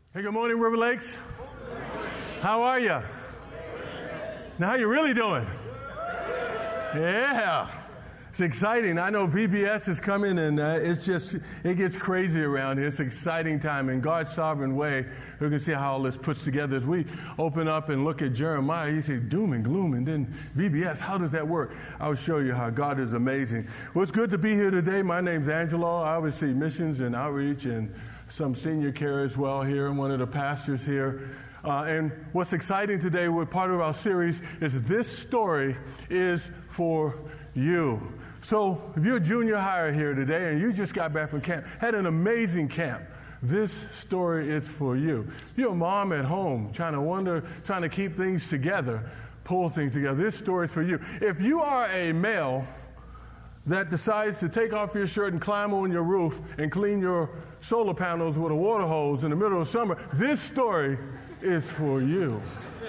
Hey, good morning, River Lakes. How are you? Now, how you really doing? Yeah. It's exciting. I know VBS is coming, and it gets crazy around here. It's an exciting time. In God's sovereign way, we can see how all this puts together. As we open up and look at Jeremiah, you say doom and gloom, and then VBS, how does that work? I'll show you how God is amazing. Well, it's good to be here today. My name's Angelo. I oversee missions and outreach and some senior care as well here. I'm one of the pastors here. And what's exciting today, we're part of our series, is this story is for you. So if you're a junior hire here today and you just got back from camp, had an amazing camp, this story is for you. If you're a mom at home trying to keep things together, pull things together, this story is for you. If you are a male that decides to take off your shirt and climb on your roof and clean your solar panels with a water hose in the middle of summer, this story is for you.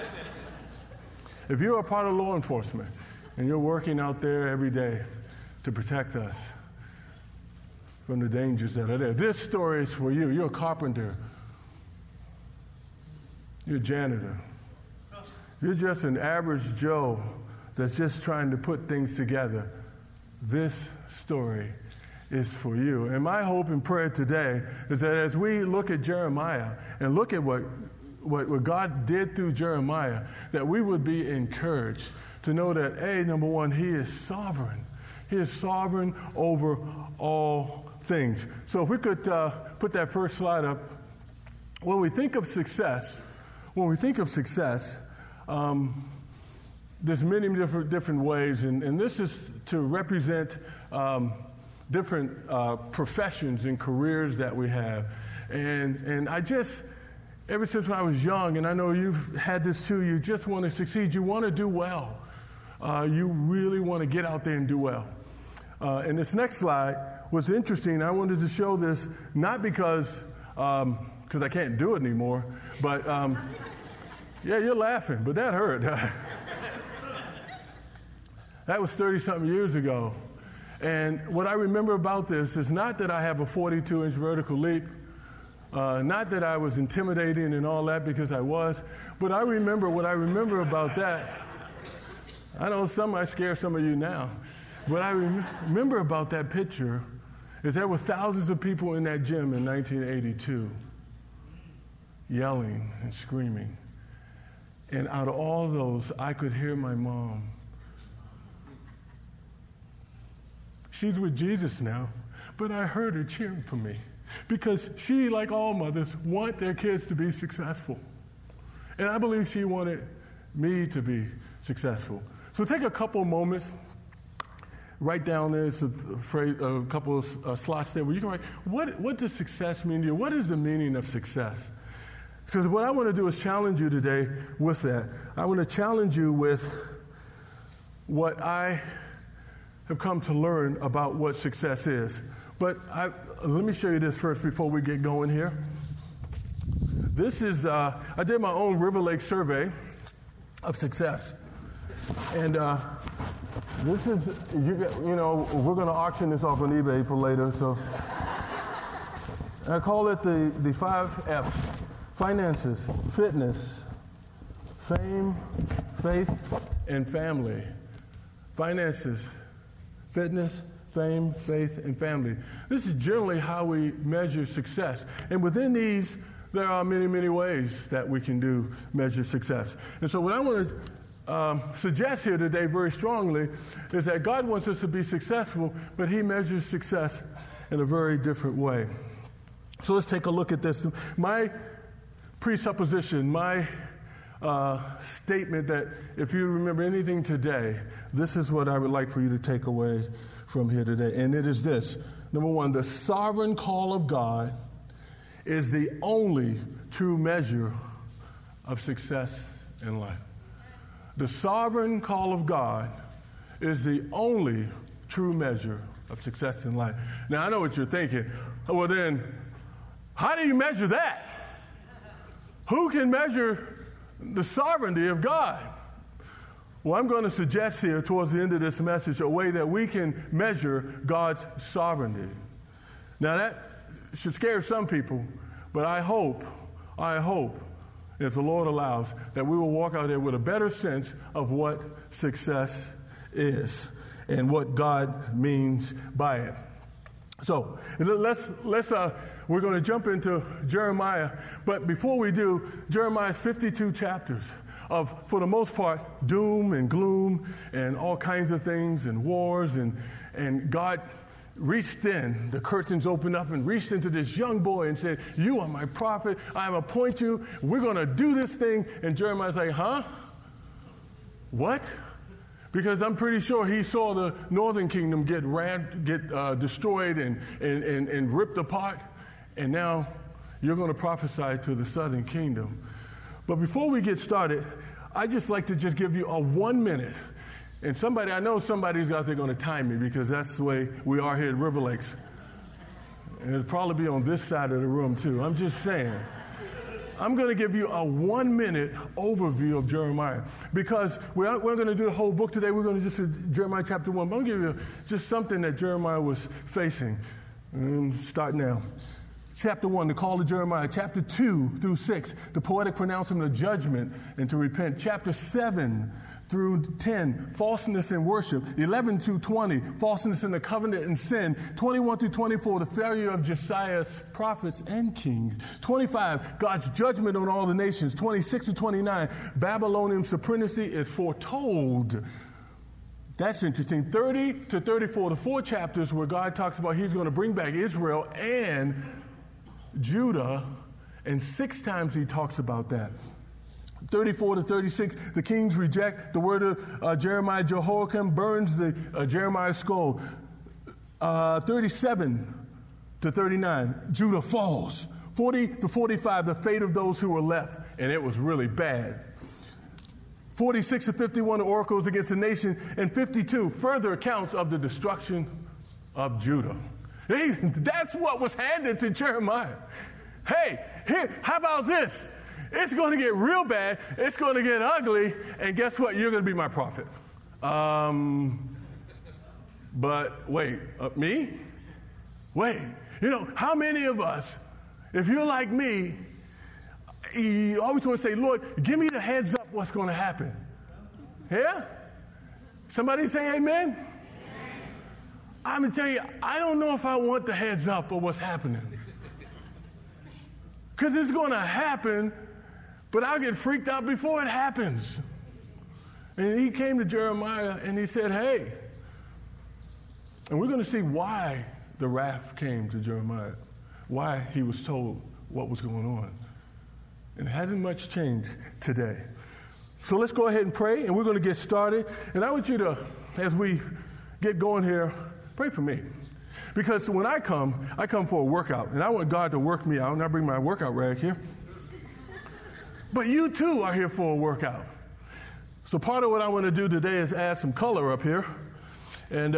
If you're a part of law enforcement and you're working out there every day to protect us from the dangers that are there, this story is for you. You're a carpenter. You're a janitor. You're just an average Joe that's just trying to put things together. This story is for you. And my hope and prayer today is that as we look at Jeremiah and look at what God did through Jeremiah, that we would be encouraged to know that, number one, he is sovereign. He is sovereign over all things. So if we could put that first slide up. When we think of success, there's many different ways, and this is to represent different professions and careers that we have. And I just, ever since when I was young, and I know you've had this too, you just want to succeed. You want to do well. You really want to get out there and do well. And this next slide was interesting. I wanted to show this, not because I can't do it anymore, but yeah, you're laughing, but that hurt. That was 30-something years ago. And what I remember about this is not that I have a 42-inch vertical leap, not that I was intimidating and all that, because I was, but what I remember about that. I know some might scare some of you now. What I remember about that picture is there were thousands of people in that gym in 1982 yelling and screaming. And out of all those, I could hear my mom. She's with Jesus now, but I heard her cheering for me because she, like all mothers, want their kids to be successful. And I believe she wanted me to be successful. So take a couple moments, write down there's a couple of slots there where you can write, what does success mean to you? What is the meaning of success? Because what I want to do is challenge you today with that. I want to challenge you with what I have come to learn about what success is. But let me show you this first before we get going here. This is, I did my own River Lake survey of success. And this is, we're going to auction this off on eBay for later. So I call it the 5 F's: finances, fitness, fame, faith, and family. Finances, fitness, fame, faith, and family. This is generally how we measure success. And within these, there are many, many ways that we can measure success. And so what I want to suggest here today very strongly is that God wants us to be successful, but he measures success in a very different way. So let's take a look at this. My presupposition, my statement that if you remember anything today, this is what I would like for you to take away from here today. And it is this. Number one, the sovereign call of God is the only true measure of success in life. The sovereign call of God is the only true measure of success in life. Now, I know what you're thinking. Well, then, how do you measure that? Who can measure the sovereignty of God? Well, I'm going to suggest here towards the end of this message a way that we can measure God's sovereignty. Now, that should scare some people, but I hope I hope, if the Lord allows, that we will walk out there with a better sense of what success is and what God means by it. So we're going to jump into Jeremiah, but before we do, Jeremiah's 52 chapters of, for the most part, doom and gloom and all kinds of things and wars, and God reached in, the curtains opened up and reached into this young boy and said, you are my prophet, I appoint you, we're going to do this thing. And Jeremiah's like, huh? What? Because I'm pretty sure he saw the northern kingdom get destroyed and ripped apart, and now you're going to prophesy to the southern kingdom. But before we get started, I'd just like to just give you a 1 minute. And I know somebody's out there going to time me, because that's the way we are here at River Lakes. And it'll probably be on this side of the room too. I'm just saying. I'm going to give you a 1 minute overview of Jeremiah, because we're going to do the whole book today. We're going to just do Jeremiah chapter 1. But I'm going to give you just something that Jeremiah was facing. Start now. Chapter 1, the call to Jeremiah. Chapter 2 through 6, the poetic pronouncement of judgment and to repent. Chapter 7 through 10, falseness in worship. 11 through 20, falseness in the covenant and sin. 21 through 24, the failure of Josiah's prophets and kings. 25, God's judgment on all the nations. 26 to 29, Babylonian supremacy is foretold. That's interesting. 30 to 34, the 4 chapters where God talks about he's going to bring back Israel and Judah, and 6 times he talks about that. 34 to 36, the kings reject the word of Jeremiah. Jehoiakim burns the Jeremiah's skull. 37 to 39, Judah falls. 40 to 45, the fate of those who were left, and it was really bad. 46 to 51, the oracles against the nation, and 52, further accounts of the destruction of Judah. Hey, that's what was handed to Jeremiah. Hey, here, how about this? It's going to get real bad. It's going to get ugly. And guess what? You're going to be my prophet. But wait, me? Wait. You know, how many of us, if you're like me, you always want to say, Lord, give me the heads up what's going to happen. Yeah? Somebody say amen? I'm going to tell you, I don't know if I want the heads up of what's happening. Because it's going to happen, but I'll get freaked out before it happens. And he came to Jeremiah and he said, hey. And we're going to see why the wrath came to Jeremiah, why he was told what was going on. And it hasn't much changed today. So let's go ahead and pray, and we're going to get started. And I want you to, as we get going here, pray for me. Because when I come for a workout, and I want God to work me out, and I bring my workout rag here. But you too are here for a workout. So part of what I want to do today is add some color up here. And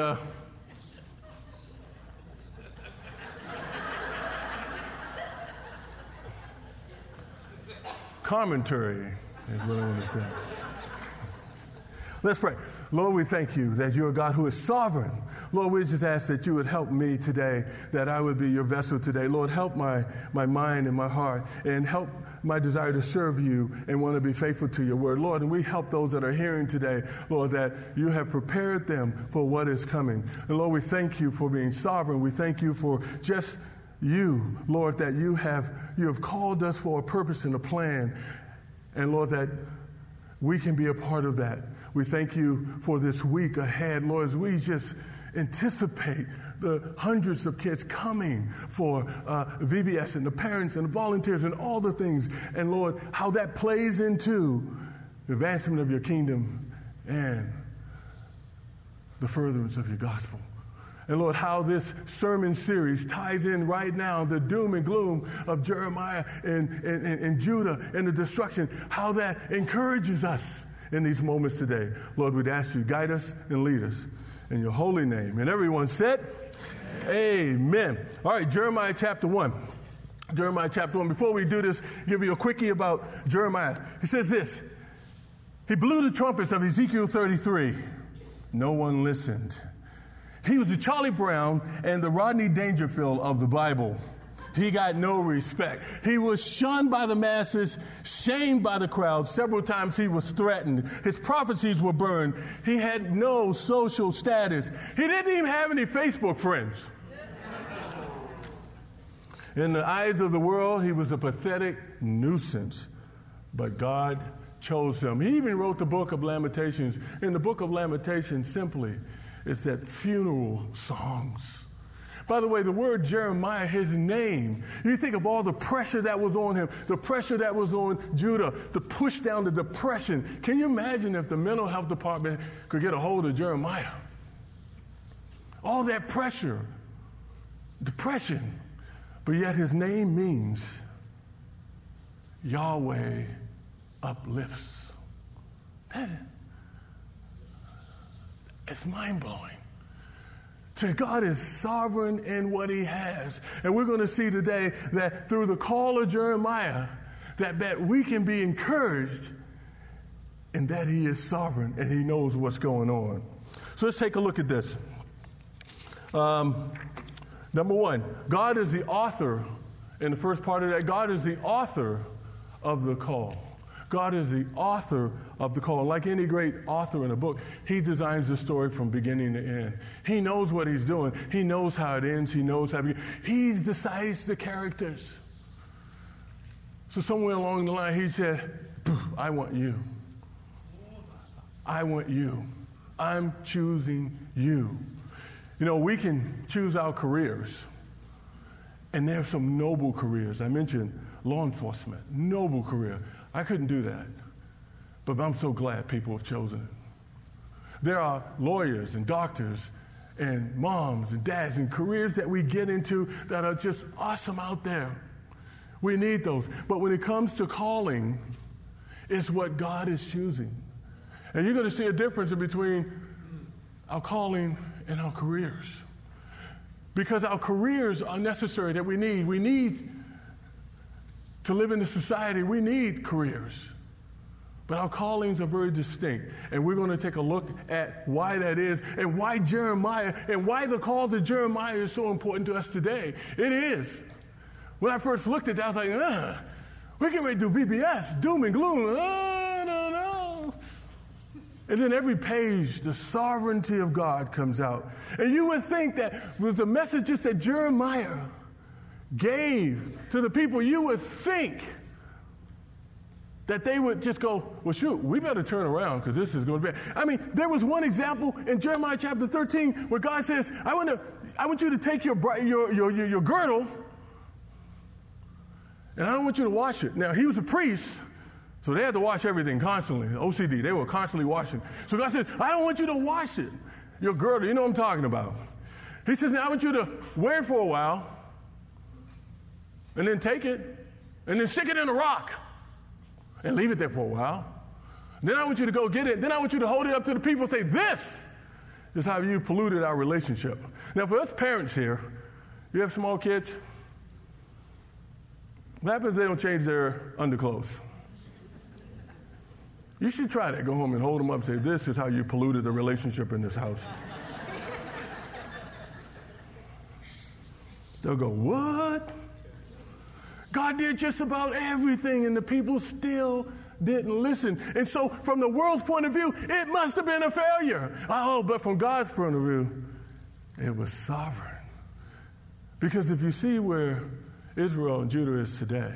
commentary is what I want to say. Let's pray. Lord, we thank you that you're a God who is sovereign. Lord, we just ask that you would help me today, that I would be your vessel today. Lord, help my mind and my heart, and help my desire to serve you and want to be faithful to your word. Lord, and we help those that are hearing today, Lord, that you have prepared them for what is coming. And Lord, we thank you for being sovereign. We thank you for just you, Lord, that you have called us for a purpose and a plan. And Lord, that we can be a part of that. We thank you for this week ahead, Lord, as we just anticipate the hundreds of kids coming for VBS and the parents and the volunteers and all the things. And Lord, how that plays into the advancement of your kingdom and the furtherance of your gospel. And Lord, how this sermon series ties in right now, the doom and gloom of Jeremiah and Judah and the destruction, how that encourages us in these moments today. Lord, we'd ask you to guide us and lead us in your holy name. And everyone said, amen. All right, Jeremiah chapter 1. Jeremiah chapter 1. Before we do this, give you a quickie about Jeremiah. He says this: he blew the trumpets of Ezekiel 33. No one listened. He was the Charlie Brown and the Rodney Dangerfield of the Bible. He got no respect. He was shunned by the masses, shamed by the crowd. Several times he was threatened. His prophecies were burned. He had no social status. He didn't even have any Facebook friends. In the eyes of the world, he was a pathetic nuisance. But God chose him. He even wrote the book of Lamentations. In the book of Lamentations, simply, it's that funeral songs. By the way, the word Jeremiah, his name, you think of all the pressure that was on him, the pressure that was on Judah, the push down, the depression. Can you imagine if the mental health department could get a hold of Jeremiah? All that pressure, depression, but yet his name means Yahweh uplifts. It's mind-blowing. So God is sovereign in what he has. And we're going to see today that through the call of Jeremiah, that we can be encouraged in that he is sovereign and he knows what's going on. So let's take a look at this. Number one, God is the author, in the first part of that, God is the author of the call. God is the author of the call. Like any great author in a book, he designs the story from beginning to end. He knows what he's doing. He knows how it ends. He knows how he decides the characters. So somewhere along the line, he said, I want you. I want you. I'm choosing you. You know, we can choose our careers. And there are some noble careers. I mentioned law enforcement, noble career. I couldn't do that, but I'm so glad people have chosen it. There are lawyers and doctors and moms and dads and careers that we get into that are just awesome out there. We need those. But when it comes to calling, it's what God is choosing. And you're going to see a difference between our calling and our careers. Because our careers are necessary, that we need. We need to live in the society, we need careers. But our callings are very distinct. And we're going to take a look at why that is and why Jeremiah and why the call to Jeremiah is so important to us today. It is. When I first looked at that, I was like, we're getting ready to do VBS, doom and gloom. No. And then every page, the sovereignty of God comes out. And you would think that with the messages that Jeremiah gave to the people, you would think that they would just go, well, shoot, we better turn around because this is going to be. I mean, there was one example in Jeremiah chapter 13 where God says, I want you to take your girdle, and I don't want you to wash it. Now, he was a priest, so they had to wash everything constantly. OCD, they were constantly washing. So God says, I don't want you to wash it. Your girdle, you know what I'm talking about. He says, now I want you to wear it for a while, and then take it, and then stick it in a rock, and leave it there for a while. Then I want you to go get it. Then I want you to hold it up to the people and say, this is how you polluted our relationship. Now, for us parents here, you have small kids, what happens if they don't change their underclothes? You should try that. Go home and hold them up and say, this is how you polluted the relationship in this house. They'll go, what? God did just about everything, and the people still didn't listen. And so from the world's point of view, it must have been a failure. Oh, but from God's point of view, it was sovereign. Because if you see where Israel and Judah is today,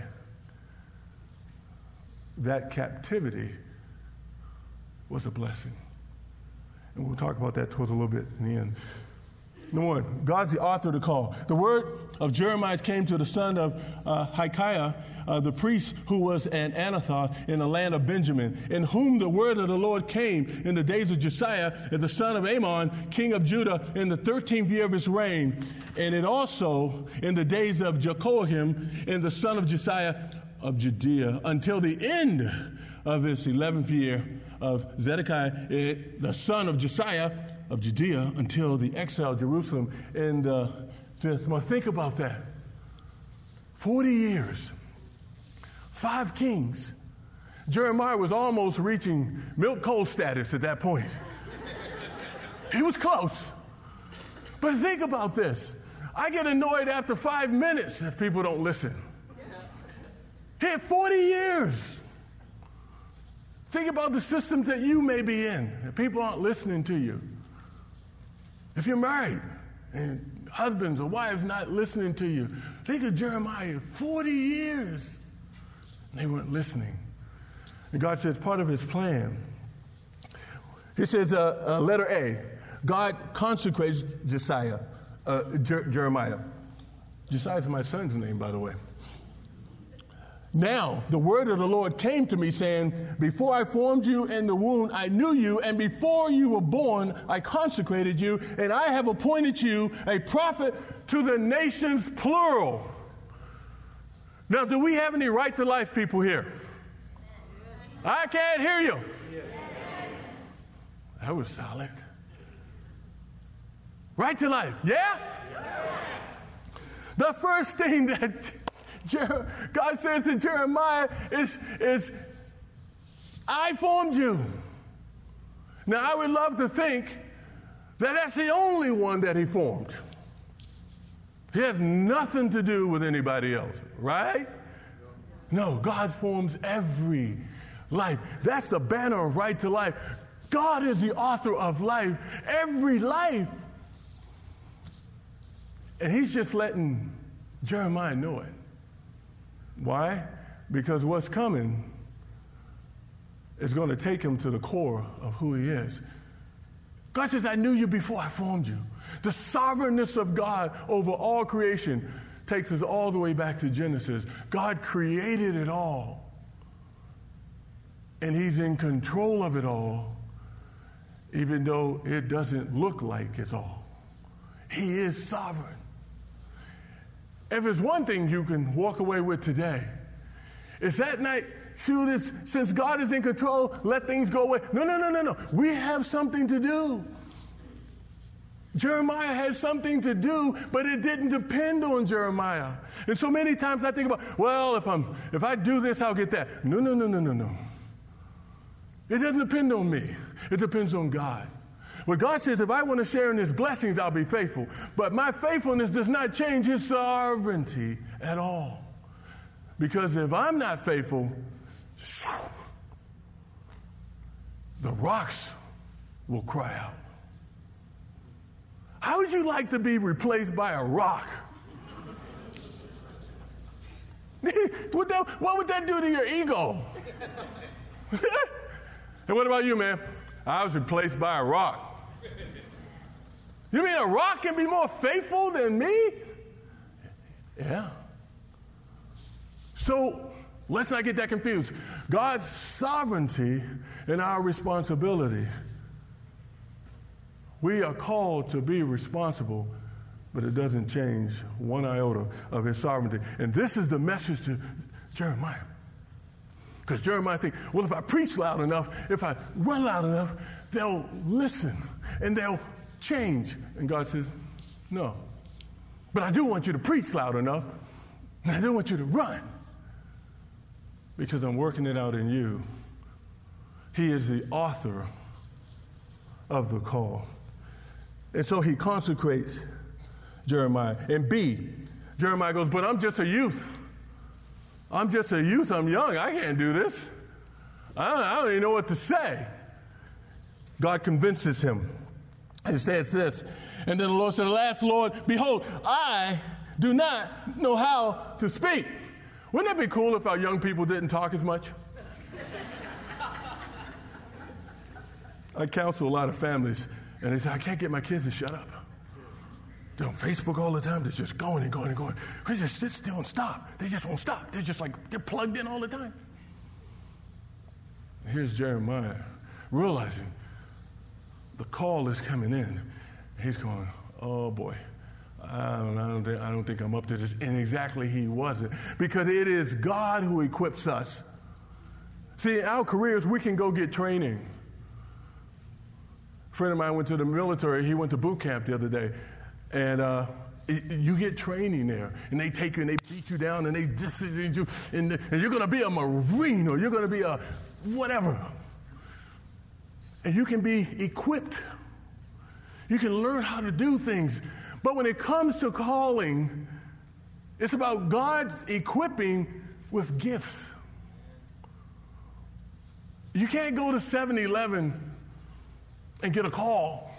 that captivity was a blessing. And we'll talk about that towards a little bit in the end. Number one, God's the author of the call. The word of Jeremiah came to the son of Hilkiah, the priest who was an Anathoth in the land of Benjamin, in whom the word of the Lord came in the days of Josiah, the son of Amon, king of Judah, in the 13th year of his reign, and it also in the days of Jehoiakim, in the son of Josiah of Judea, until the end of his 11th year of Zedekiah, the son of Josiah of Judea, until the exile of Jerusalem in the 5th month. Think about that. 40 years, 5 kings. Jeremiah was almost reaching milk cold status at that point. He was close. But think about this. I get annoyed after 5 minutes if people don't listen. He had 40 years. Think about the systems that you may be in, and people aren't listening to you. If you're married and husbands or wives not listening to you, think of Jeremiah, 40 years. They weren't listening. And God says part of his plan. He says, letter A, God consecrates Jeremiah. Josiah is my son's name, by the way. Now, the word of the Lord came to me saying, before I formed you in the womb, I knew you, and before you were born, I consecrated you, and I have appointed you a prophet to the nations, plural. Now, do we have any right to life people here? I can't hear you. That was solid. Right to life, yeah? The first thing that God says to Jeremiah is, I formed you. Now, I would love to think that that's the only one that he formed. He has nothing to do with anybody else, right? No, God forms every life. That's the banner of right to life. God is the author of life, every life. And he's just letting Jeremiah know it. Why? Because what's coming is going to take him to the core of who he is. God says, I knew you before I formed you. The sovereignness of God over all creation takes us all the way back to Genesis. God created it all. And he's in control of it all, even though it doesn't look like it's all. He is sovereign. If there's one thing you can walk away with today, it's that night, since God is in control, let things go away. No. We have something to do. Jeremiah has something to do, but it didn't depend on Jeremiah. And so many times I think about, well, if I do this, I'll get that. No. It doesn't depend on me. It depends on God. Well, God says, if I want to share in his blessings, I'll be faithful. But my faithfulness does not change his sovereignty at all. Because if I'm not faithful, the rocks will cry out. How would you like to be replaced by a rock? What would that do to your ego? And what about you, man? I was replaced by a rock. You mean a rock can be more faithful than me? Yeah. So let's not get that confused. God's sovereignty and our responsibility. We are called to be responsible, but it doesn't change one iota of his sovereignty. And this is the message to Jeremiah. Because Jeremiah thinks, well, if I preach loud enough, if I run loud enough, they'll listen and they'll change. And God says, no. But I do want you to preach loud enough, and I do want you to run, because I'm working it out in you. He is the author of the call. And so he consecrates Jeremiah. And B, Jeremiah goes, but I'm just a youth. I'm just a youth. I'm young. I can't do this. I don't even know what to say. God convinces him. He says this, and then the Lord said, alas, Lord, behold, I do not know how to speak. Wouldn't that be cool if our young people didn't talk as much? I counsel a lot of families, and they say, I can't get my kids to shut up. They're on Facebook all the time. They're just going and going and going. They just sit still and stop. They just won't stop. They're just like, they're plugged in all the time. Here's Jeremiah realizing the call is coming in. He's going, oh boy, I don't think I'm up to this. And exactly he wasn't. Because it is God who equips us. See, in our careers, we can go get training. A friend of mine went to the military. He went to boot camp the other day. And you get training there. And they take you and they beat you down and they discipline you. And you're going to be a Marine or you're going to be a whatever. And you can be equipped. You can learn how to do things. But when it comes to calling, it's about God's equipping with gifts. You can't go to 7-Eleven and get a call.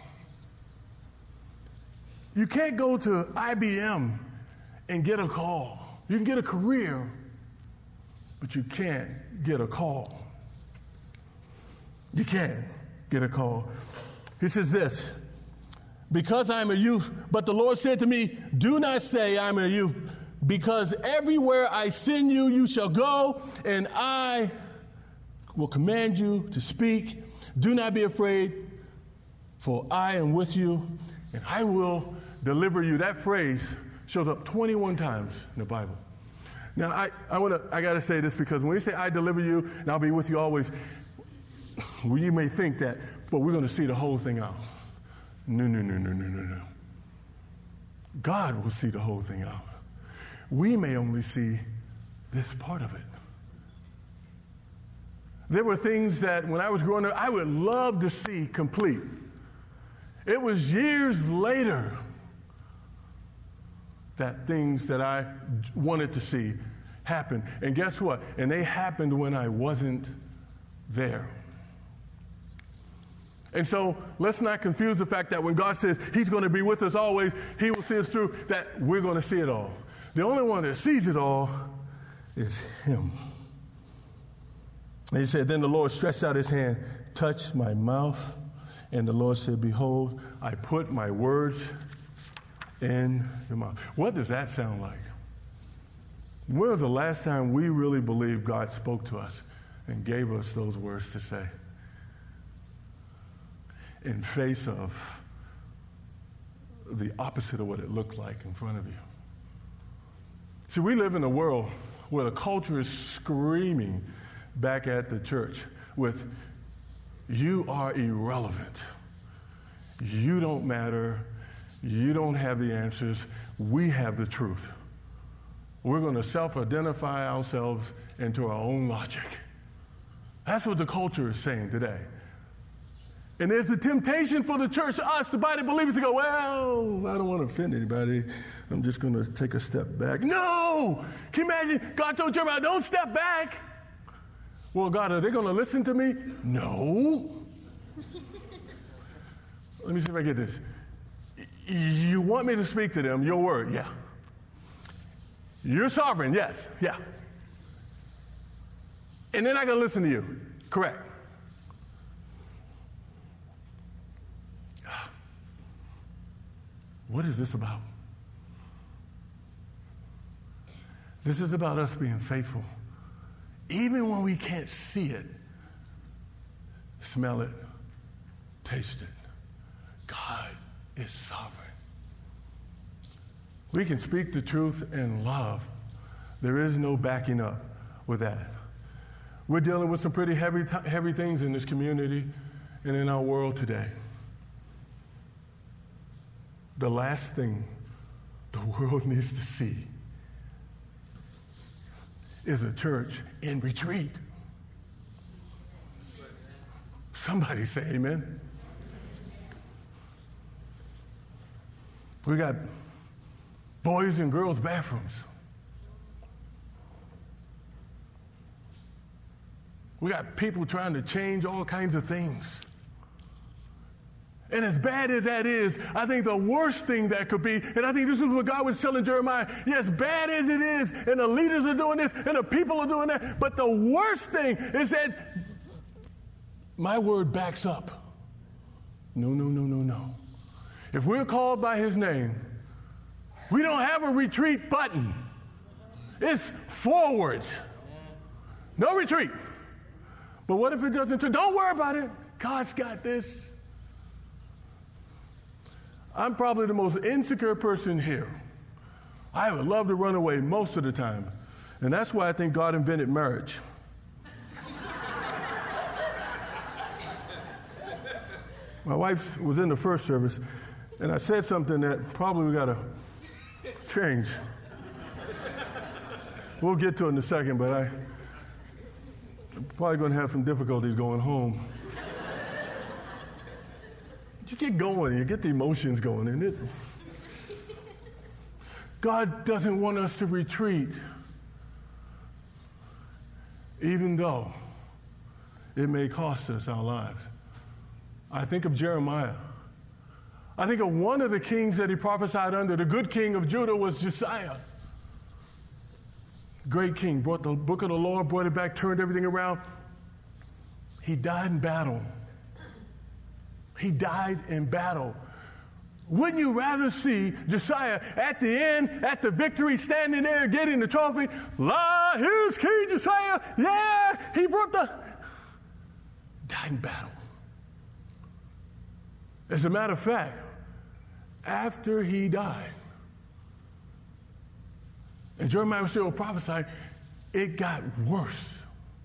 You can't go to IBM and get a call. You can get a career, but you can't get a call. You can't get a call. He says this, because I am a youth, but the Lord said to me, do not say I am a youth, because everywhere I send you, you shall go, and I will command you to speak. Do not be afraid, for I am with you, and I will deliver you. That phrase shows up 21 times in the Bible. Now, I got to say this, because when we say I deliver you and I'll be with you always, well, you may think that, but we're going to see the whole thing out. No. God will see the whole thing out. We may only see this part of it. There were things that when I was growing up, I would love to see complete. It was years later that things that I wanted to see happen. And guess what? And they happened when I wasn't there. And so let's not confuse the fact that when God says he's going to be with us always, he will see us through, that we're going to see it all. The only one that sees it all is him. And he said, then the Lord stretched out his hand, touched my mouth, and the Lord said, behold, I put my words in your mouth. What does that sound like? When was the last time we really believed God spoke to us and gave us those words to say in face of the opposite of what it looked like in front of you? See, we live in a world where the culture is screaming back at the church with, you are irrelevant. You don't matter. You don't have the answers. We have the truth. We're going to self-identify ourselves into our own logic. That's what the culture is saying today. And there's the temptation for the church, us, the body of believers, to go, well, I don't want to offend anybody. I'm just going to take a step back. No! Can you imagine? God told Jeremiah, don't step back. Well, God, are they going to listen to me? No. Let me see if I get this. You want me to speak to them, your word, yeah. You're sovereign, yes, yeah. And they're not going to listen to you, correct. What is this about? This is about us being faithful. Even when we can't see it, smell it, taste it. God is sovereign. We can speak the truth in love. There is no backing up with that. We're dealing with some pretty heavy things in this community and in our world today. The last thing the world needs to see is a church in retreat. Somebody say amen. We got boys and girls bathrooms. We got people trying to change all kinds of things. And as bad as that is, I think the worst thing that could be, and I think this is what God was telling Jeremiah, yes, bad as it is, and the leaders are doing this, and the people are doing that, but the worst thing is that my word backs up. No. If we're called by his name, we don't have a retreat button. It's forward. No retreat. But what if it doesn't? Don't worry about it. God's got this. I'm probably the most insecure person here. I would love to run away most of the time. And that's why I think God invented marriage. My wife was in the first service, and I said something that probably we got to change. We'll get to it in a second, but I'm probably going to have some difficulties going home. You get going, you get the emotions going, and God doesn't want us to retreat, even though it may cost us our lives. I think of Jeremiah. I think of one of the kings that he prophesied under. The good king of Judah was Josiah. Great king, brought the book of the law, brought it back, turned everything around. He died in battle. He died in battle. Wouldn't you rather see Josiah at the end, at the victory, standing there getting the trophy? La, here's King Josiah. Yeah, he brought died in battle. As a matter of fact, after he died, and Jeremiah was still prophesying, it got worse.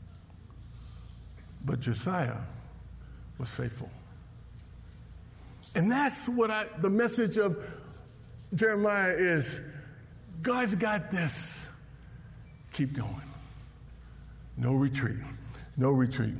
But Josiah was faithful. And that's what the message of Jeremiah is. God's got this. Keep going. No retreat. No retreat.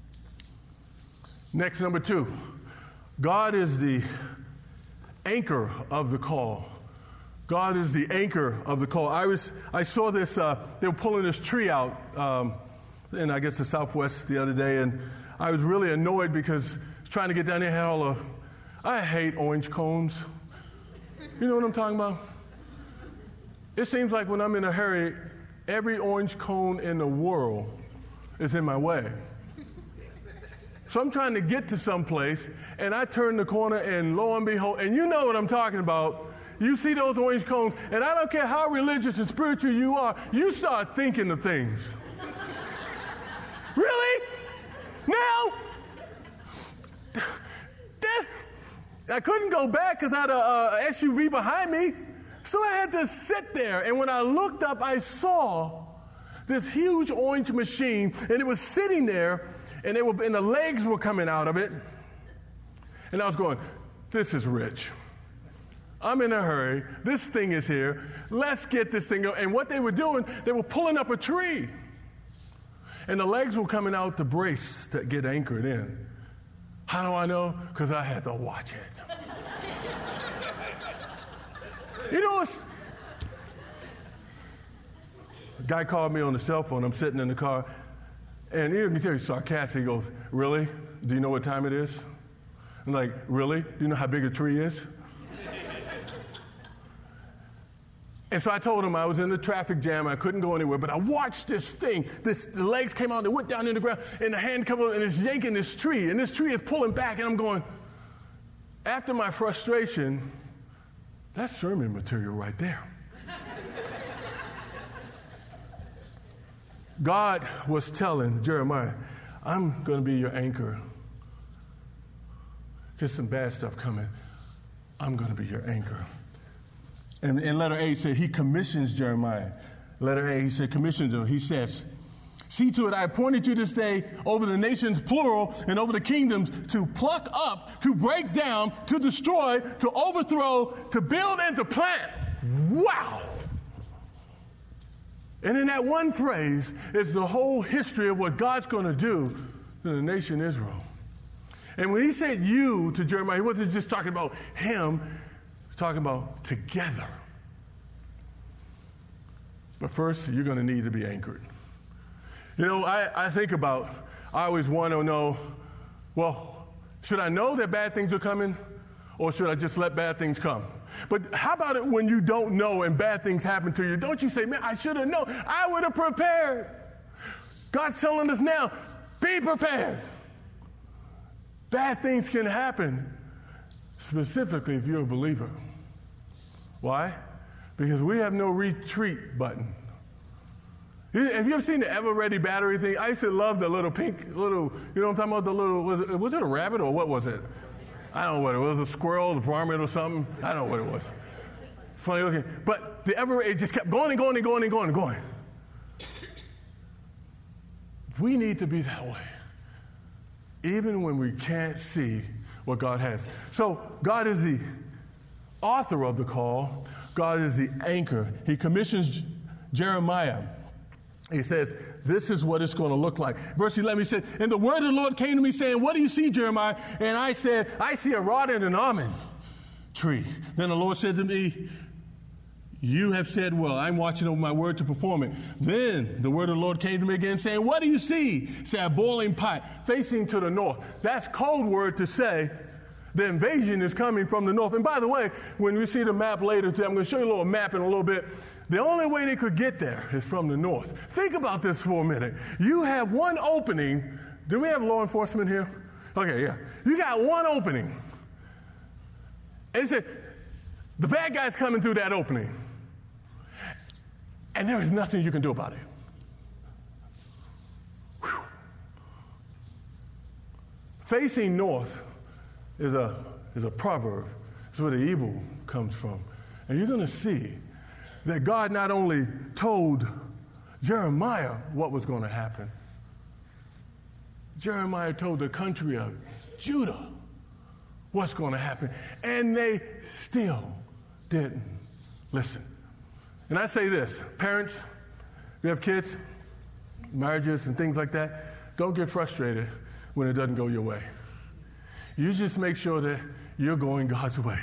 Next, number 2. God is the anchor of the call. God is the anchor of the call. I saw this, they were pulling this tree out in, I guess, the Southwest the other day, and I was really annoyed because trying to get down there, had all I hate orange cones. You know what I'm talking about? It seems like when I'm in a hurry, every orange cone in the world is in my way. So I'm trying to get to someplace, and I turn the corner, and lo and behold, and you know what I'm talking about. You see those orange cones, and I don't care how religious and spiritual you are, you start thinking of things. Really? Now? I couldn't go back because I had a SUV behind me, so I had to sit there. And when I looked up, I saw this huge orange machine, and it was sitting there, and the legs were coming out of it. And I was going, this is rich. I'm in a hurry. This thing is here. Let's get this thing going. And what they were doing, they were pulling up a tree. And the legs were coming out to brace to get anchored in. How do I know? Because I had to watch it. You know, a guy called me on the cell phone. I'm sitting in the car. And you can tell he's sarcastic. He goes, really? Do you know what time it is? I'm like, really? Do you know how big a tree is? And so I told him I was in the traffic jam. I couldn't go anywhere. But I watched this thing. The legs came out. They went down in the ground. And the hand comes up and it's yanking this tree. And this tree is pulling back. And I'm going, after my frustration, that's sermon material right there. God was telling Jeremiah, I'm going to be your anchor. There's some bad stuff coming. I'm going to be your anchor. And in letter A, he said he commissions Jeremiah. Letter A, he said commissions him. He says, see to it, I appointed you this day over the nations, plural, and over the kingdoms to pluck up, to break down, to destroy, to overthrow, to build, and to plant. Wow. And in that one phrase is the whole history of what God's going to do to the nation Israel. And when he said you to Jeremiah, he wasn't just talking about him, he was talking about together. But first, you're going to need to be anchored. You know, I think about, I always want to know, well, should I know that bad things are coming, or should I just let bad things come? But how about it when you don't know and bad things happen to you? Don't you say, man, I should have known. I would have prepared. God's telling us now, be prepared. Bad things can happen, specifically if you're a believer. Why? Because we have no retreat button. Have you ever seen the Ever Ready battery thing? I used to love the little pink, you know what I'm talking about? The little, was it a rabbit or what was it? I don't know what it was, a squirrel, a varmint or something. I don't know what it was. Funny looking. But the Ever Ready just kept going and going and going and going and going. We need to be that way, even when we can't see what God has. So God is the author of the call. God is the anchor. He commissions Jeremiah. He says, this is what it's going to look like. Verse 11, he said, and the word of the Lord came to me saying, what do you see, Jeremiah? And I said, I see a rod and an almond tree. Then the Lord said to me, You have said, well, I'm watching over my word to perform it. Then the word of the Lord came to me again, saying, what do you see? Say, a boiling pot facing to the north. That's code word to say the invasion is coming from the north. And by the way, when we see the map later today, I'm going to show you a little map in a little bit. The only way they could get there is from the north. Think about this for a minute. You have one opening. Do we have law enforcement here? Okay, yeah. You got one opening. And it said, the bad guy's coming through that opening. And there is nothing you can do about it. Whew. Facing north is a proverb. It's where the evil comes from. And you're going to see that God not only told Jeremiah what was going to happen, Jeremiah told the country of Judah what's going to happen. And they still didn't listen. And I say this, parents, you have kids, marriages and things like that, don't get frustrated when it doesn't go your way. You just make sure that you're going God's way.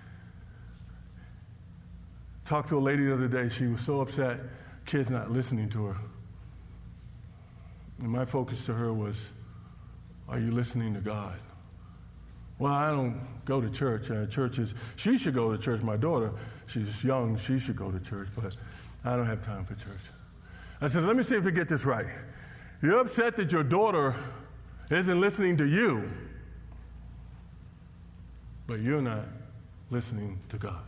Talked to a lady the other day. She was so upset, kids not listening to her. And my focus to her was, are you listening to God? Well, I don't go to church. She should go to church. My daughter, she's young, she should go to church, but I don't have time for church. I said, let me see if we get this right. You're upset that your daughter isn't listening to you, but you're not listening to God.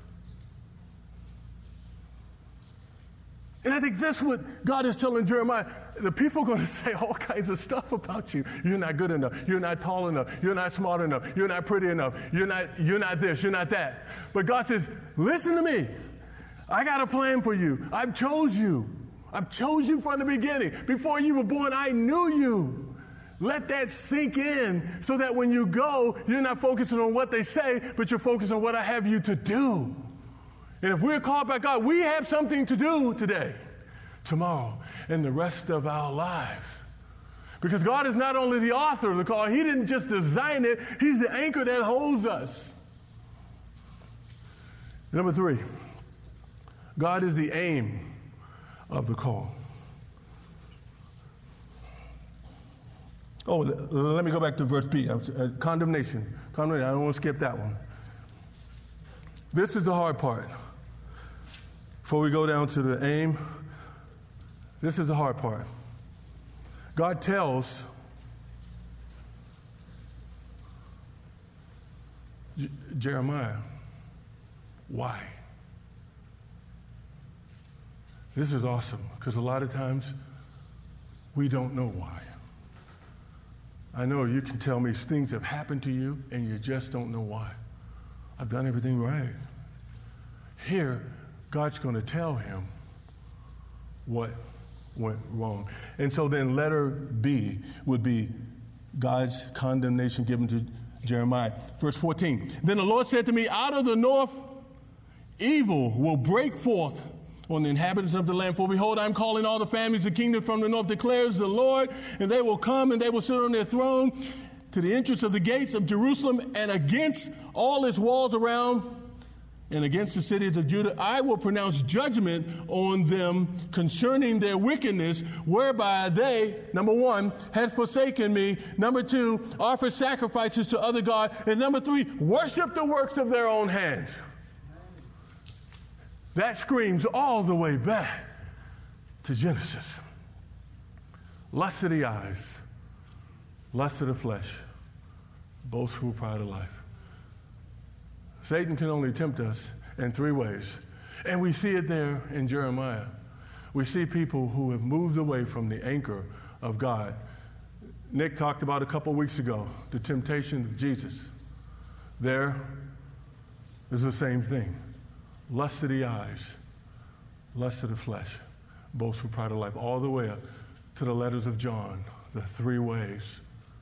And I think that's what God is telling Jeremiah. The people are going to say all kinds of stuff about you. You're not good enough. You're not tall enough. You're not smart enough. You're not pretty enough. You're not this. You're not that. But God says, listen to me. I got a plan for you. I've chose you. I've chose you from the beginning. Before you were born, I knew you. Let that sink in so that when you go, you're not focusing on what they say, but you're focused on what I have you to do. And if we're called by God, we have something to do today, tomorrow, and the rest of our lives. Because God is not only the author of the call, He didn't just design it, He's the anchor that holds us. Number 3, God is the aim of the call. Oh, let me go back to verse B, condemnation. I don't want to skip that one. This is the hard part. Before we go down to the aim, this is the hard part. God tells Jeremiah why. This is awesome, because a lot of times we don't know why. I know you can tell me things have happened to you and you just don't know why. I've done everything right. Here, God's going to tell him what went wrong. And so then letter B would be God's condemnation given to Jeremiah. Verse 14, then the Lord said to me, out of the north, evil will break forth on the inhabitants of the land. For behold, I'm calling all the families of the kingdom from the north, declares the Lord, and they will come and they will sit on their throne to the entrance of the gates of Jerusalem, and against all its walls around and against the cities of Judah, I will pronounce judgment on them concerning their wickedness, whereby they, number 1, have forsaken me, number 2, offer sacrifices to other gods, and number 3, worship the works of their own hands. That screams all the way back to Genesis. Lust of the eyes, lust of the flesh, boastful pride of life. Satan can only tempt us in 3 ways. And we see it there in Jeremiah. We see people who have moved away from the anchor of God. Nick talked about a couple weeks ago, the temptation of Jesus. There is the same thing. Lust of the eyes, lust of the flesh, boastful pride of life, all the way up to the letters of John, the 3 ways.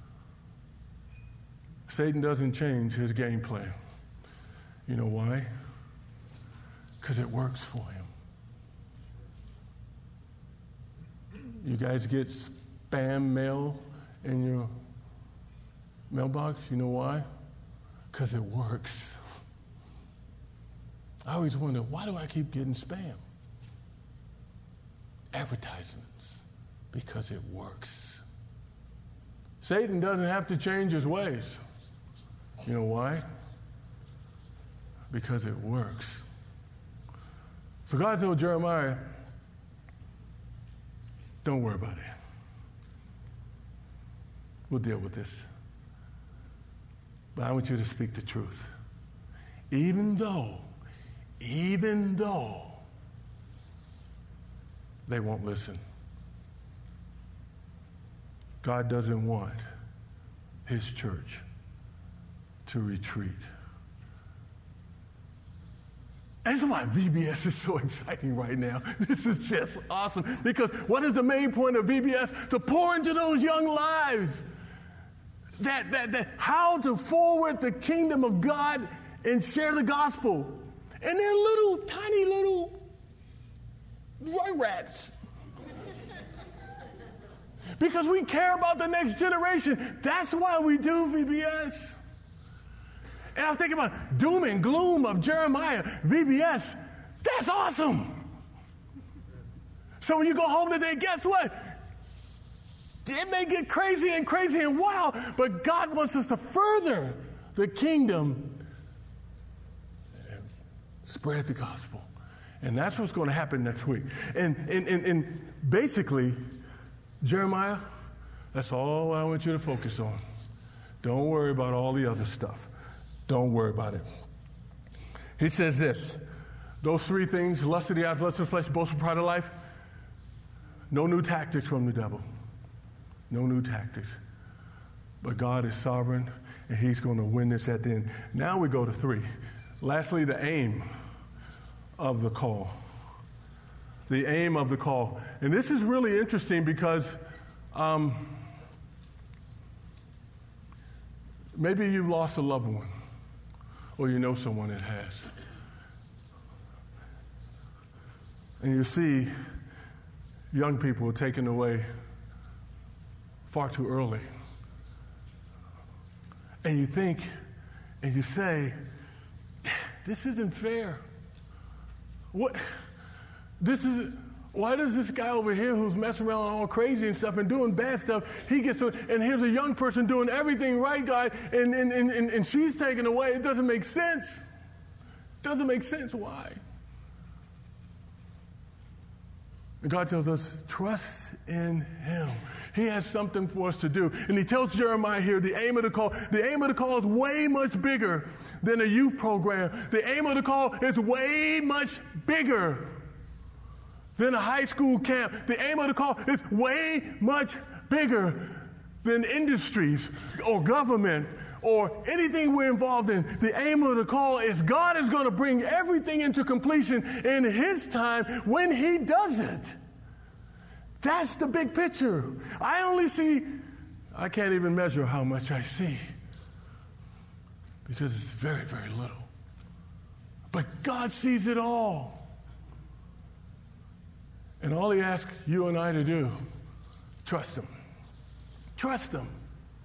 Satan doesn't change his game plan. You know why? Because it works for him. You guys get spam mail in your mailbox? You know why? Because it works. I always wonder, why do I keep getting spam? Advertisements. Because it works. Satan doesn't have to change his ways. You know why? Because it works. So God told Jeremiah, don't worry about it. We'll deal with this. But I want you to speak the truth. Even though they won't listen. God doesn't want his church to retreat. And that's why VBS is so exciting right now. This is just awesome. Because what is the main point of VBS? To pour into those young lives. That how to forward the kingdom of God and share the gospel. And they're little, tiny little rats. Because we care about the next generation. That's why we do VBS. And I was thinking about doom and gloom of Jeremiah. VBS, that's awesome. So when you go home today, guess what? It may get crazy and wild, but God wants us to further the kingdom and spread the gospel. And that's what's going to happen next week. And basically, Jeremiah, that's all I want you to focus on. Don't worry about all the other stuff. Don't worry about it. He says this, those three things, lust of the eyes, lust of the flesh, boastful pride of life, no new tactics from the devil. No new tactics. But God is sovereign, and he's going to win this at the end. Now we go to 3. Lastly, the aim of the call. The aim of the call. And this is really interesting because maybe you lost a loved one, or you know someone that has. And you see young people are taken away far too early. And you think, and you say, this isn't fair. Why does this guy over here who's messing around all crazy and stuff and doing bad stuff, he gets to, and here's a young person doing everything right, God, and she's taken away. It doesn't make sense. Doesn't make sense. Why? And God tells us, trust in him. He has something for us to do. And he tells Jeremiah here, the aim of the call is way much bigger than a youth program. The aim of the call is way much bigger than a high school camp. The aim of the call is way much bigger than industries or government or anything we're involved in. The aim of the call is God is going to bring everything into completion in his time when he does it. That's the big picture. I can't even measure how much I see because it's very, very little. But God sees it all. And all he asks you and I to do, trust him. Trust him.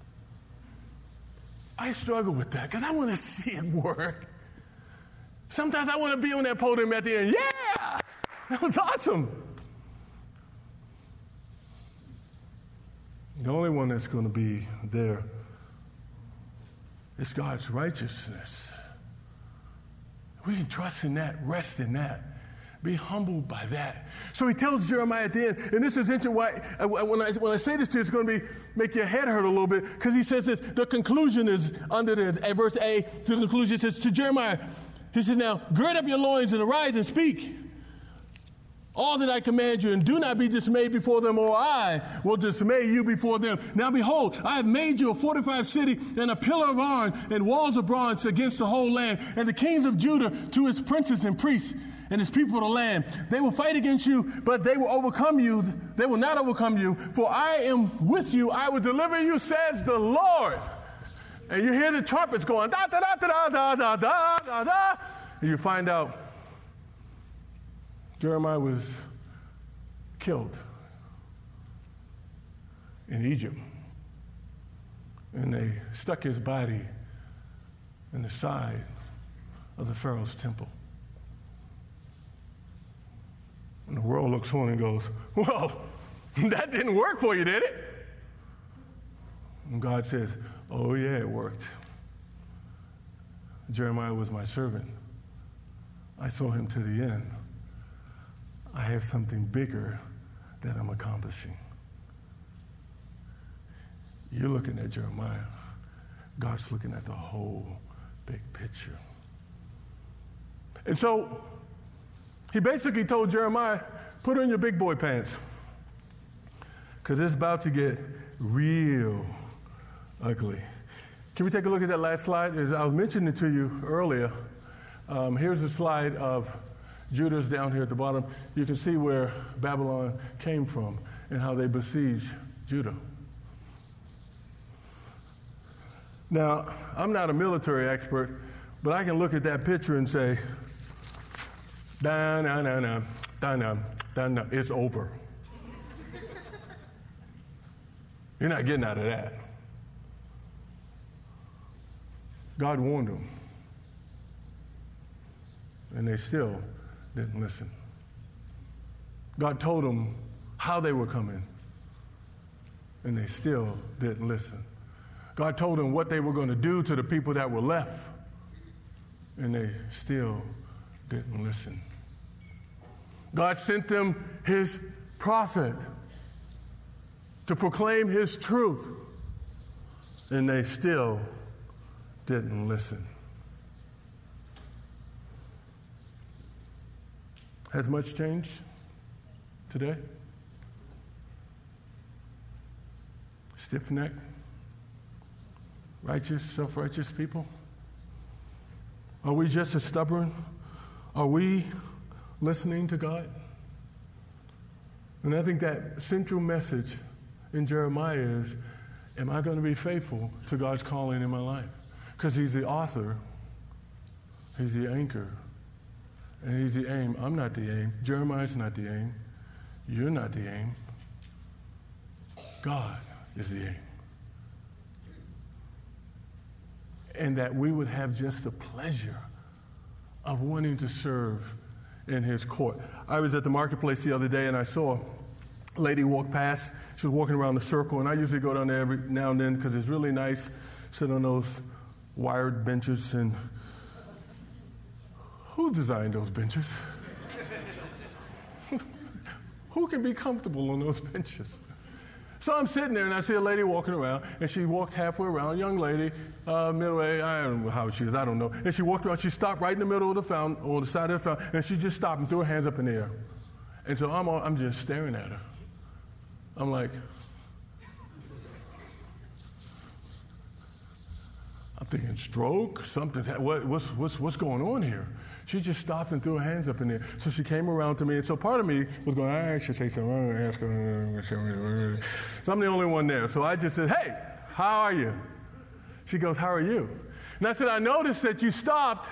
I struggle with that because I want to see it work. Sometimes I want to be on that podium at the end. Yeah! That was awesome. The only one that's going to be there is God's righteousness. We can trust in that, rest in that. Be humbled by that. So he tells Jeremiah at the end, and this is interesting why when I say this to you, it's going to make your head hurt a little bit, because he says this, the conclusion is under the verse A, the conclusion says to Jeremiah, he says, now gird up your loins and arise and speak all that I command you, and do not be dismayed before them, or I will dismay you before them. Now behold, I have made you a fortified city and a pillar of iron and walls of bronze against the whole land, and the kings of Judah to his princes and priests and his people of the land. They will fight against you, but they will overcome you. They will not overcome you, for I am with you. I will deliver you, says the Lord. And you hear the trumpets going, da, da, da, da, da, da, da, da, da. And you find out Jeremiah was killed in Egypt. And they stuck his body in the side of the Pharaoh's temple. And the world looks on and goes, well, that didn't work for you, did it? And God says, oh yeah, it worked. Jeremiah was my servant. I saw him to the end. I have something bigger that I'm accomplishing. You're looking at Jeremiah. God's looking at the whole big picture. And so he basically told Jeremiah, put on your big boy pants, because it's about to get real ugly. Can we take a look at that last slide? As I was mentioning it to you earlier, here's a slide of Judah's down here at the bottom. You can see where Babylon came from and how they besieged Judah. Now, I'm not a military expert, but I can look at that picture and say, it's over. You're not getting out of that. God warned them, and they still didn't listen. God told them how they were coming, and they still didn't listen. God told them what they were going to do to the people that were left, and they still didn't listen. God sent them his prophet to proclaim his truth, and they still didn't listen. Has much changed today? Stiff-necked, righteous, self-righteous people? Are we just as stubborn? Are we listening to God? And I think that central message in Jeremiah is, am I going to be faithful to God's calling in my life? Because he's the author, he's the anchor, and he's the aim. I'm not the aim. Jeremiah's not the aim. You're not the aim. God is the aim. And that we would have just the pleasure of wanting to serve in his court. I was at the marketplace the other day and I saw a lady walk past. She was walking around the circle, and I usually go down there every now and then because it's really nice, sit on those wired benches. And who designed those benches? Who can be comfortable on those benches? So I'm sitting there and I see a lady walking around, and she walked halfway around, a young lady, middle age, I don't know how she is, I don't know. And she walked around, she stopped right in the middle of the fountain, or the side of the fountain, and she just stopped and threw her hands up in the air. And so I'm just staring at her. I'm like, I'm thinking stroke, something, what's going on here? She just stopped and threw her hands up in there. So she came around to me, and so part of me was going, I should say something. So I'm the only one there. So I just said, hey, how are you? She goes, how are you? And I said, I noticed that you stopped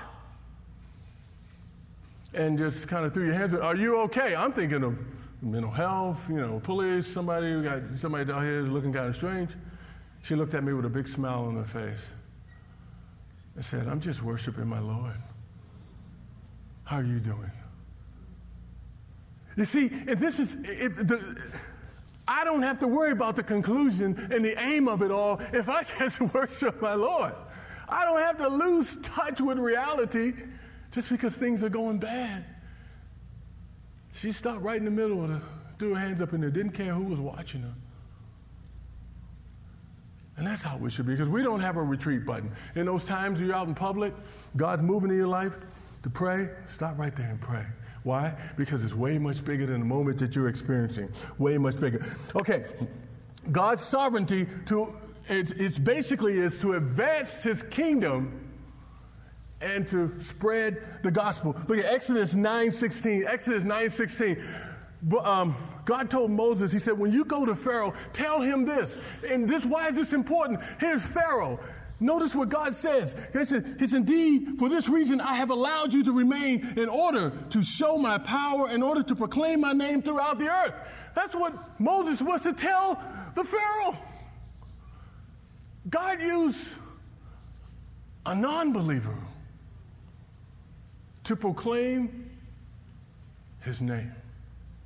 and just kind of threw your hands up. Are you okay? I'm thinking of mental health, police, somebody down here looking kind of strange. She looked at me with a big smile on her face and said, I'm just worshiping my Lord. How are you doing? You see, I don't have to worry about the conclusion and the aim of it all if I just worship my Lord. I don't have to lose touch with reality just because things are going bad. She stopped right in the middle of threw her hands up in there, didn't care who was watching her. And that's how we should be, because we don't have a retreat button. In those times you're out in public, God's moving in your life, to pray, stop right there and pray. Why? Because it's way much bigger than the moment that you're experiencing. Way much bigger. Okay, God's sovereignty it's basically is to advance his kingdom and to spread the gospel. Look at Exodus 9:16. Exodus 9:16. God told Moses, he said, when you go to Pharaoh, tell him this. And why is this important? Here's Pharaoh. Notice what God says. He said, indeed, for this reason I have allowed you to remain in order to show my power, in order to proclaim my name throughout the earth. That's what Moses was to tell the Pharaoh. God used a non-believer to proclaim his name.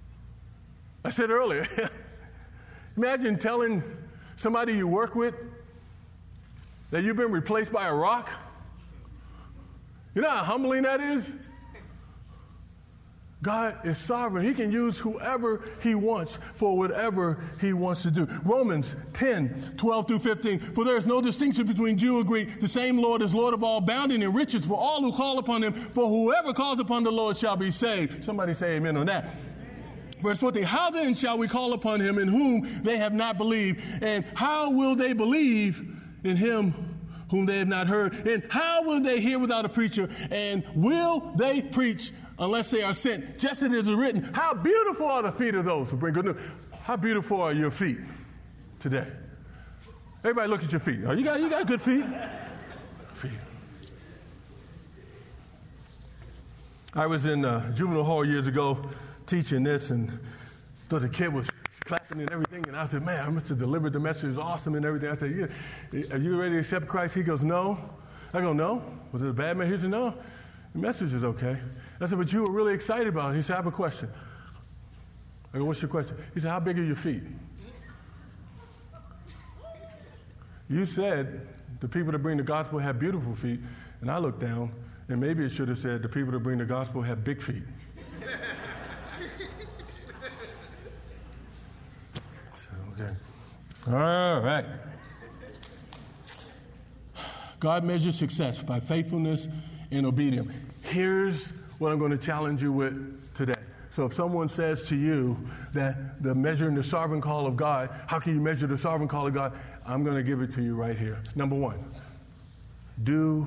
I said earlier, imagine telling somebody you work with that you've been replaced by a rock. You know how humbling that is? God is sovereign. He can use whoever he wants for whatever he wants to do. Romans 10, 12 through 15. For there is no distinction between Jew or Greek. The same Lord is Lord of all, bounding in riches for all who call upon him. For whoever calls upon the Lord shall be saved. Somebody say amen on that. Verse 14, how then shall we call upon him in whom they have not believed? And how will they believe in him whom they have not heard? And how will they hear without a preacher? And will they preach unless they are sent? Just as it is written, how beautiful are the feet of those who bring good news. How beautiful are your feet today? Everybody look at your feet. Oh, you got good feet? Feet. I was in juvenile hall years ago teaching this, and the kid was clapping and everything, and I said, man, I must have delivered the message. It was awesome and everything. I said, yeah, are you ready to accept Christ? He goes, no. I go, no? Was it a bad message? He said, no, the message is okay. I said, but you were really excited about it. He said, I have a question. I go, what's your question? He said, how big are your feet? You said the people that bring the gospel have beautiful feet, and I looked down, and maybe it should have said the people that bring the gospel have big feet. Okay. All right. God measures success by faithfulness and obedience. Here's what I'm going to challenge you with today. So if someone says to you that the measuring the sovereign call of God, how can you measure the sovereign call of God? I'm going to give it to you right here. Number one, do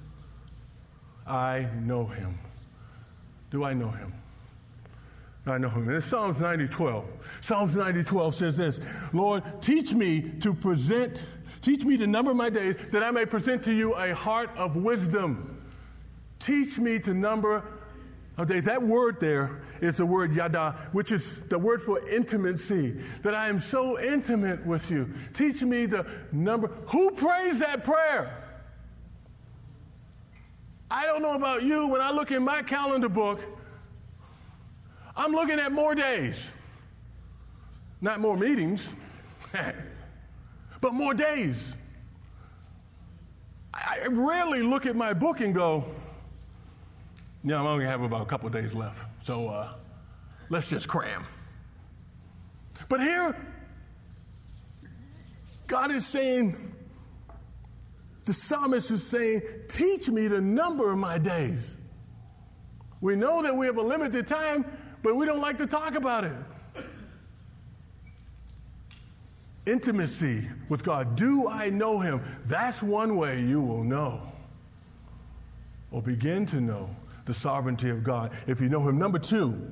I know him? Do I know him? I know him. And it's Psalms 90:12. Psalms 90:12 says this, Lord, teach me to number my days that I may present to you a heart of wisdom. Teach me to number of days. That word there is the word yada, which is the word for intimacy, that I am so intimate with you. Teach me the number. Who prays that prayer? I don't know about you. When I look in my calendar book, I'm looking at more days. Not more meetings, but more days. I rarely look at my book and go, yeah, I'm only have about a couple of days left, so let's just cram. But here, God is saying, the psalmist is saying, teach me the number of my days. We know that we have a limited time, but we don't like to talk about it. Intimacy with God. Do I know him? That's one way you will know or begin to know the sovereignty of God if you know him. Number two,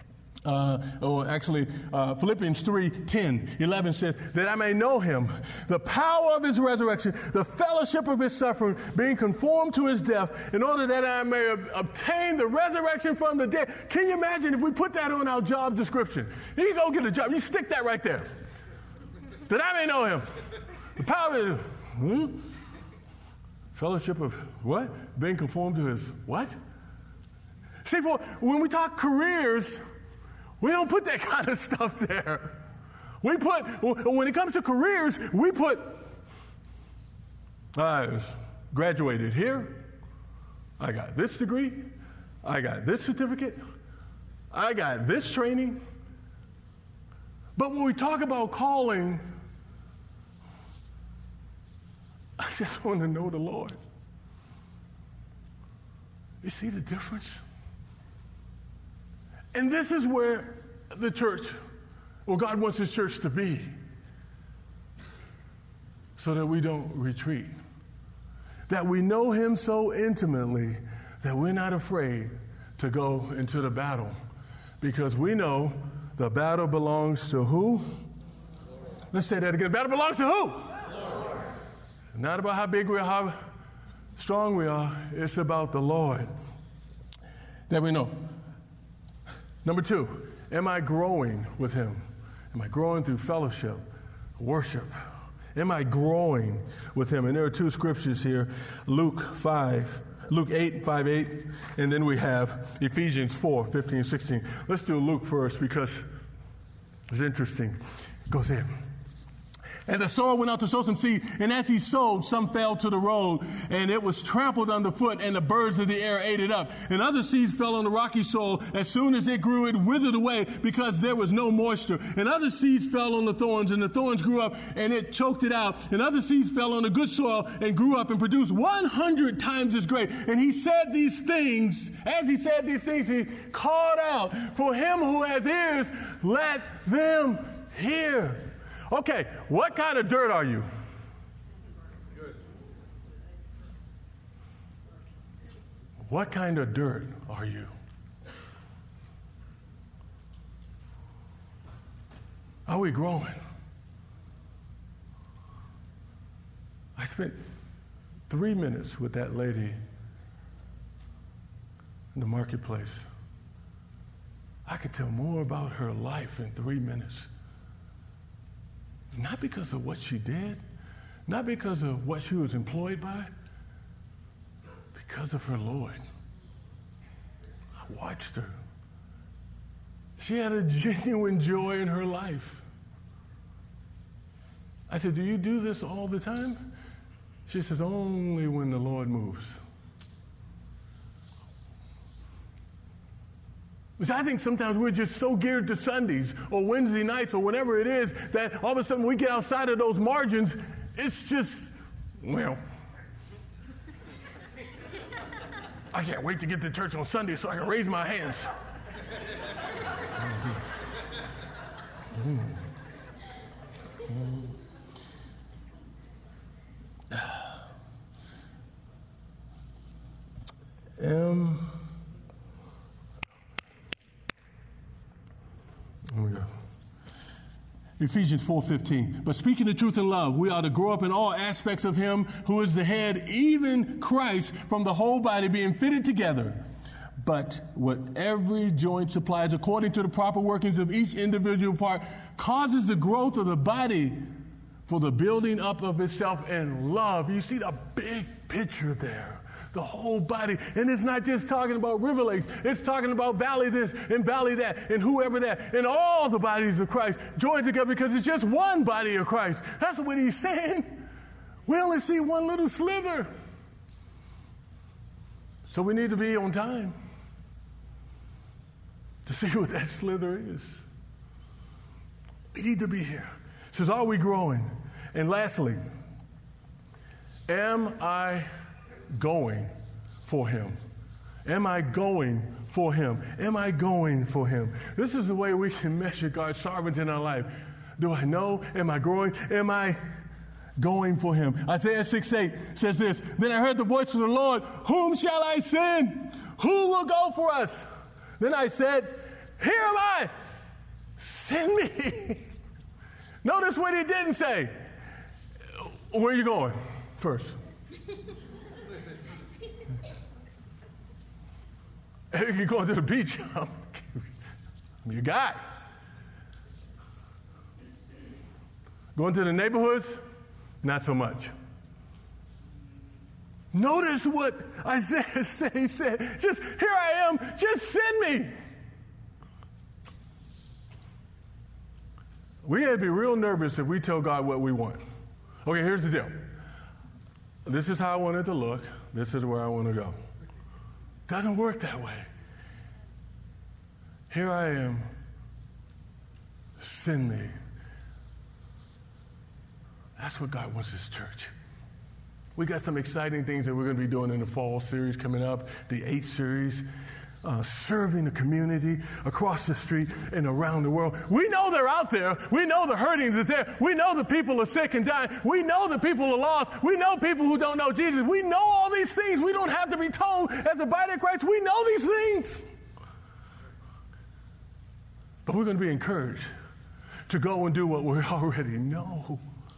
Philippians 3:10-11 says, that I may know him, the power of his resurrection, the fellowship of his suffering, being conformed to his death, in order that I may obtain the resurrection from the dead. Can you imagine if we put that on our job description? You go get a job, you stick that right there. That I may know him. The power of his, fellowship of what? Being conformed to his what? See, when we talk careers, we don't put that kind of stuff there. When it comes to careers, we put, I graduated here, I got this degree, I got this certificate, I got this training. But when we talk about calling, I just want to know the Lord. You see the difference? And this is where the church, God wants his church to be, so that we don't retreat. That we know him so intimately that we're not afraid to go into the battle. Because we know the battle belongs to who? Let's say that again. The battle belongs to who? Lord. Not about how big we are, how strong we are. It's about the Lord that we know. Number two, am I growing with him? Am I growing through fellowship, worship? Am I growing with him? And there are two scriptures here, Luke 8:5-8, and then we have Ephesians 4:15-16. Let's do Luke first, because It's interesting. It goes in. And the sower went out to sow some seed, and as he sowed, some fell to the road, and it was trampled underfoot, and the birds of the air ate it up. And other seeds fell on the rocky soil. As soon as it grew, it withered away, because there was no moisture. And other seeds fell on the thorns, and the thorns grew up, and it choked it out. And other seeds fell on the good soil, and grew up, and produced 100 times as great. And he said these things, as he said these things, he called out, "For him who has ears, let them hear." Okay, what kind of dirt are you? What kind of dirt are you? Are we growing? I spent 3 minutes with that lady in the marketplace. I could tell more about her life in 3 minutes. Not because of what she did, not because of what she was employed by, because of her Lord. I watched her. She had a genuine joy in her life. I said, "Do you do this all the time?" She says, "Only when the Lord moves." Because I think sometimes we're just so geared to Sundays or Wednesday nights or whatever it is that all of a sudden we get outside of those margins, it's just, well, I can't wait to get to church on Sunday so I can raise my hands. Here we go. Ephesians 4:15. But speaking the truth in love, we are to grow up in all aspects of him who is the head, even Christ, from the whole body being fitted together. But what every joint supplies according to the proper workings of each individual part causes the growth of the body for the building up of itself in love. You see the big picture there. The whole body. And it's not just talking about River Lakes. It's talking about Valley this and Valley that and whoever that. And all the bodies of Christ joined together because it's just one body of Christ. That's what he's saying. We only see one little slither. So we need to be on time to see what that slither is. We need to be here. It says, are we growing? And lastly, am I going for him? Am I going for him? Am I going for him? This is the way we can measure God's sovereignty in our life. Do I know? Am I growing? Am I going for him? Isaiah 6:8 says this, then I heard the voice of the Lord, whom shall I send? Who will go for us? Then I said, here am I. Send me. Notice what he didn't say. Where are you going first? You're going to the beach. I'm your guy. Going to the neighborhoods? Not so much. Notice what Isaiah said. He said, just here I am. Just send me. We got to be real nervous if we tell God what we want. Okay, here's the deal. This is how I want it to look. This is where I want to go. Doesn't work that way. Here I am. Send me. That's what God wants his church. We got some exciting things that we're going to be doing in the fall series coming up, the 8 series, serving the community across the street and around the world. We know they're out there. We know the hurtings is there. We know the people are sick and dying. We know the people are lost. We know people who don't know Jesus. We know all these things. We don't have to be told as a body of Christ. We know these things. But we're going to be encouraged to go and do what we already know.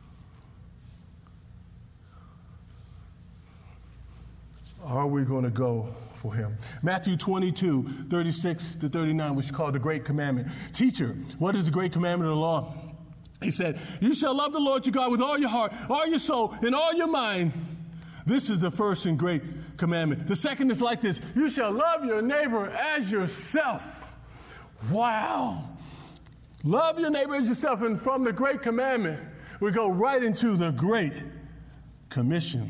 Are we going to go for him? Matthew 22:36-39, which is called the Great Commandment. Teacher, what is the great commandment of the law? He said, you shall love the Lord your God with all your heart, all your soul, and all your mind. This is the first and great commandment. The second is like this. You shall love your neighbor as yourself. Wow. Love your neighbor as yourself. And from the great commandment, we go right into the great commission.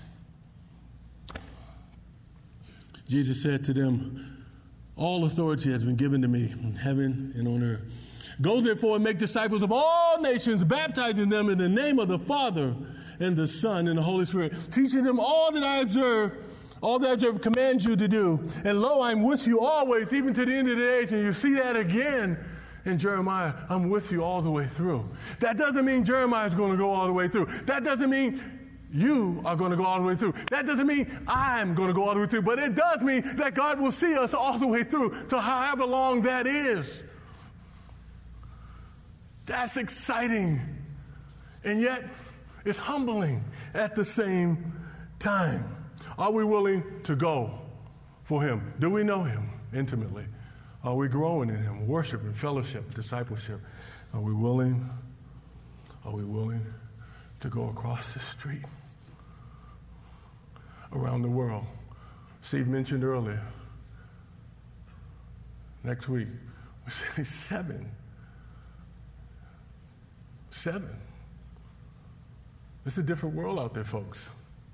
Jesus said to them, all authority has been given to me in heaven and on earth. Go therefore and make disciples of all nations, baptizing them in the name of the Father and the Son and the Holy Spirit, teaching them all that I observe, command you to do. And lo, I'm with you always, even to the end of the age. And you see that again in Jeremiah. I'm with you all the way through. That doesn't mean Jeremiah is going to go all the way through. That doesn't mean you are going to go all the way through. That doesn't mean I'm going to go all the way through. But it does mean that God will see us all the way through to however long that is. That's exciting. And yet, it's humbling at the same time. Are we willing to go for him? Do we know him intimately? Are we growing in him? Worship and fellowship, discipleship. Are we willing to go across the street, around the world? Steve mentioned earlier, next week, we're saying 7. It's a different world out there, folks.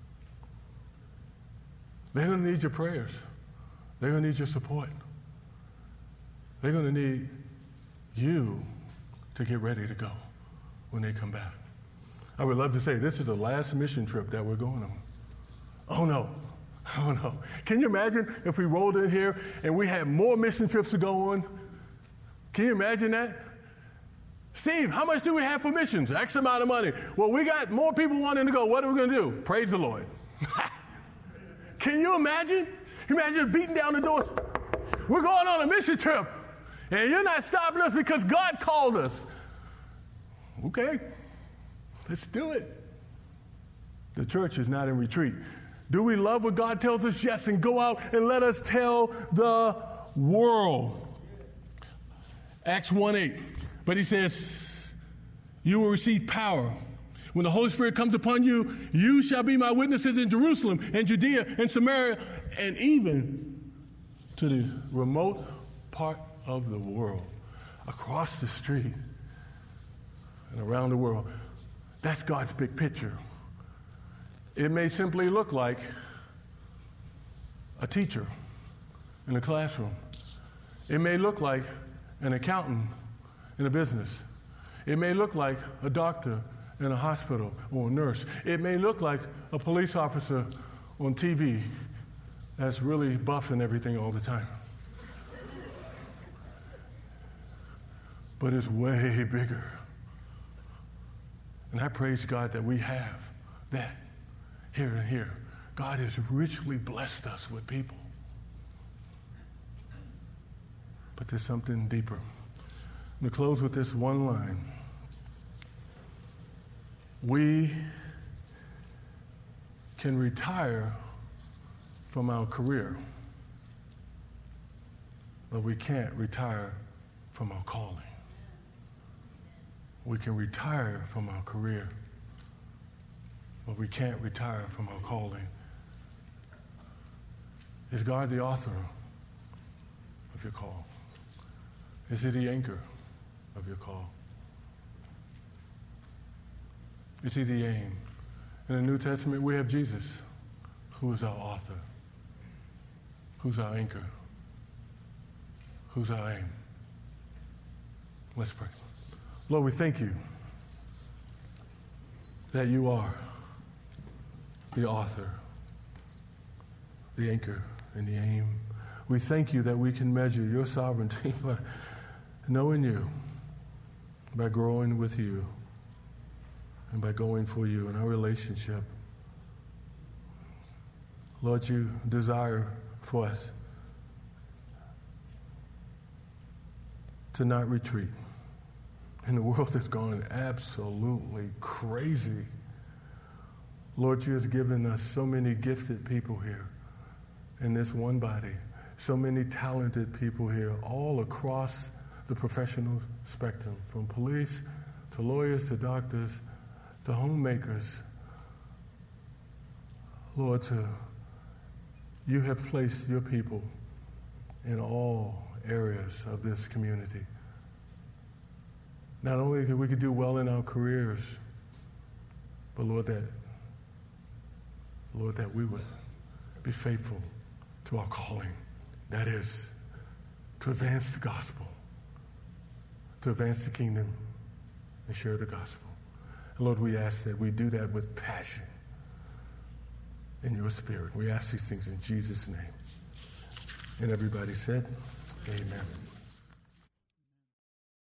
They're going to need your prayers. They're going to need your support. They're going to need you to get ready to go when they come back. I would love to say this is the last mission trip that we're going on. Oh no. Can you imagine if we rolled in here and we had more mission trips to go on? Can you imagine that? Steve, how much do we have for missions? X amount of money. Well, we got more people wanting to go. What are we going to do? Praise the Lord. Can you imagine? Imagine beating down the doors. We're going on a mission trip, and you're not stopping us because God called us. Okay, let's do it. The church is not in retreat. Do we love what God tells us? Yes, and go out and let us tell the world. Acts 1:8. But he says, you will receive power. When the Holy Spirit comes upon you, you shall be my witnesses in Jerusalem and Judea and Samaria and even to the remote part of the world, across the street and around the world. That's God's big picture. It may simply look like a teacher in a classroom. It may look like an accountant in a business. It may look like a doctor in a hospital or a nurse. It may look like a police officer on TV that's really buffing everything all the time. But it's way bigger. And I praise God that we have that here and here. God has richly blessed us with people. But there's something deeper. I'm going to close with this one line. We can retire from our career, but we can't retire from our calling. We can retire from our career, but we can't retire from our calling. Is God the author of your call? Is he the anchor of your call? Is he the aim? In the New Testament, we have Jesus, who is our author, who's our anchor, who's our aim. Let's pray. Lord, we thank you that you are the author, the anchor, and the aim. We thank you that we can measure your sovereignty by knowing you, by growing with you, and by going for you in our relationship. Lord, you desire for us to not retreat. In a world that's gone absolutely crazy, Lord, you have given us so many gifted people here in this one body, so many talented people here all across the professional spectrum, from police to lawyers to doctors to homemakers. Lord, you have placed your people in all areas of this community. Not only that we could do well in our careers, but Lord, that we would be faithful to our calling. That is, to advance the gospel, to advance the kingdom and share the gospel. And Lord, we ask that we do that with passion in your spirit. We ask these things in Jesus' name. And everybody said, amen.